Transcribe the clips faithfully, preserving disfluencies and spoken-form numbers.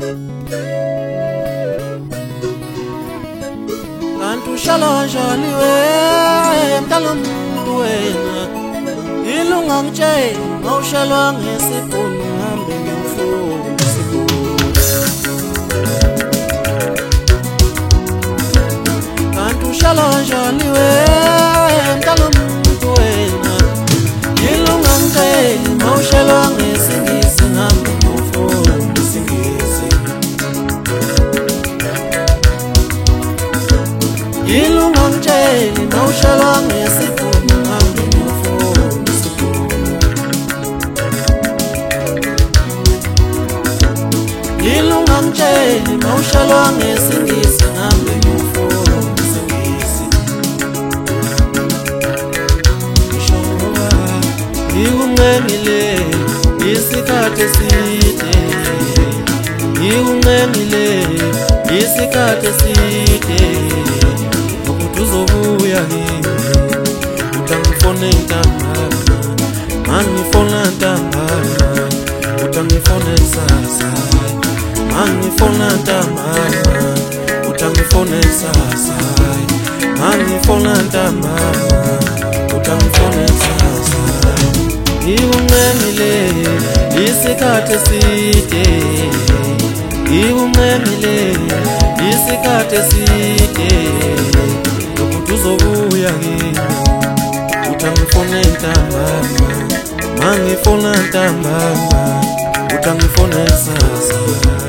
Kantu shalonjani we mtalomuntu wena ilunga ngitshela mawushalwa ngesibhunu hambe ngomfundo sibuni. Kantu shalonjani we mtalomuntu wena ilunga ngitshela mawushalwa ngesingisi hambe ngomfundo singisi. Ilunga ngitshela mawushalwa ngesibhunu hambe ngomfundo sibuni. Ilunga ngitshela mawushalwa ngesingisi hambe ngomfundo singisi. Ngishowa ngikunqemile isikhathi eside, ngikunqemile isikhathi eside ukuthi uzobuya kimi. Utangifone ntambama, mangifona ntambama, utangifone sasa, mangifona ntambama, utangifone sasa, mangifona ntambama, utangifone sasa. Ngikunqemile isikhathi eside, ngikunqemile isikhathi eside ukuthi uzobuya kimi. Utangifone ntambama, mangifona ntambama, utangifone sasa.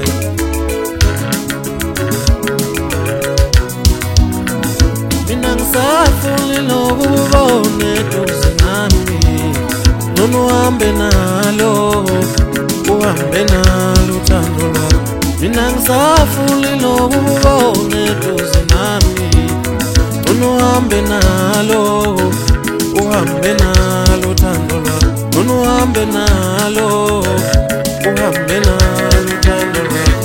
Mina ngisafuna nokubona eduze nami, noma uhambe nalo, uhambe nalo uthando lwakho. Mina ngisafuna nokubona eduze nami, noma uhambe nalo, uhambe nalo uthando lwakho. Noma uhambe nalo, uhambe nalo uthando lwakho.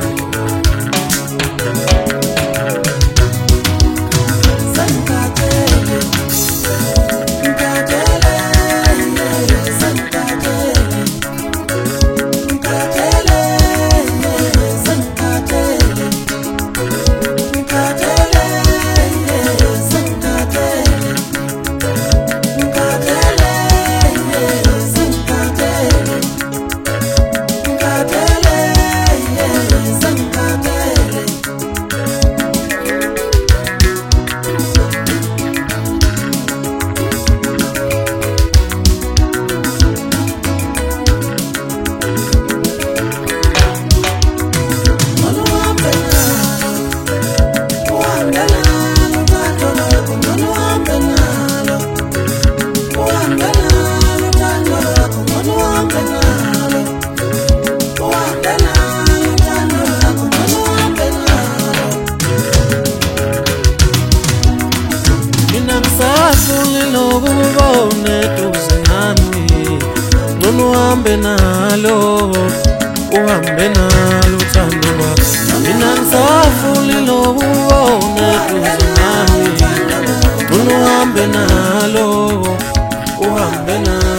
Nokubona eduze nami, noma uhambe nalo, uhambe nalo uthando lwakho. Mina ngisafuna nokubona eduze nami, noma uhambe nalo, uhambe nalo.